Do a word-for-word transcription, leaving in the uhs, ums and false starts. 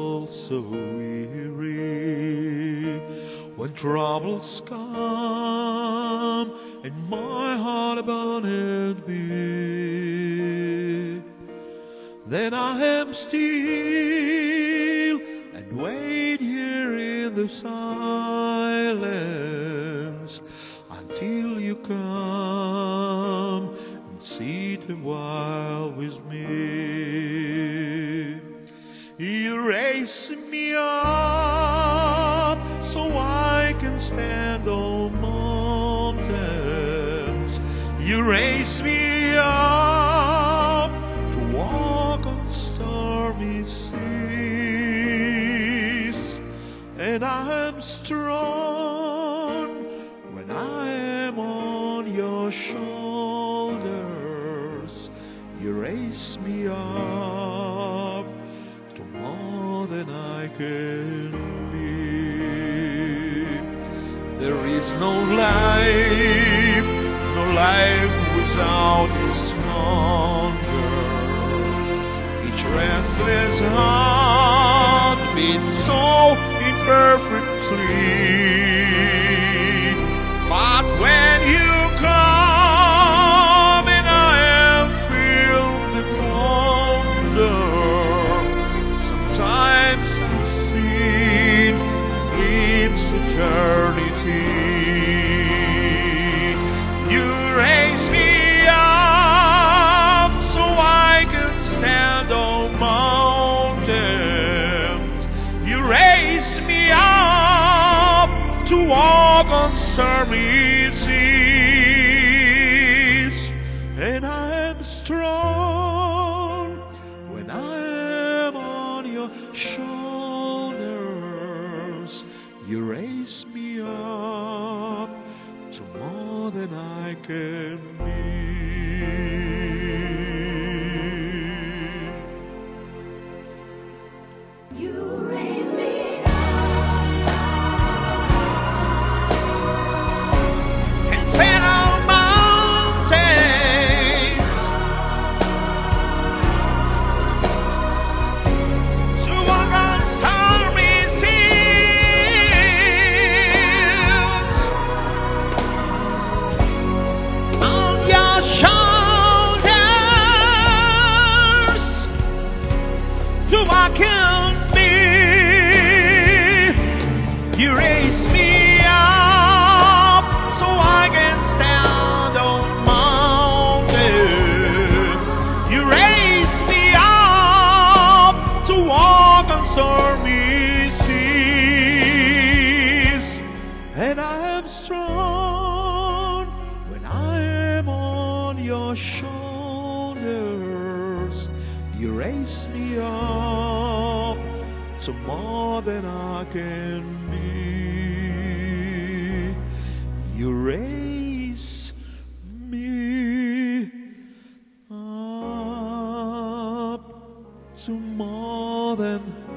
feel so weary, when troubles come and my heart abandoned be, then I am still and wait here in the silence until you come and sit a while with me. You raise me up so I can stand on mountains. You raise me up to walk on stormy seas, and I am strong when I am on your shoulders. You raise me up to more than I can be. There is no life, no life without His hunger. Each restless heart beats so imperfectly. But when you come and I am filled with wonder, sometimes unseen glimpse eternity. You raise me up so I can stand on mountains. You raise me up to walk on stormy seas, and I am strong when I am on your shoulders. You raise me up to more than I can be. You raise me And stand on mountains to walk on stormy seas. On your shoulders to walk on me. You raise me up so I can stand on mountains. You raise me up to walk on stormy seas, and I am strong when I am on your shoulders. You raise me up to more than I can be. You raise me up to more than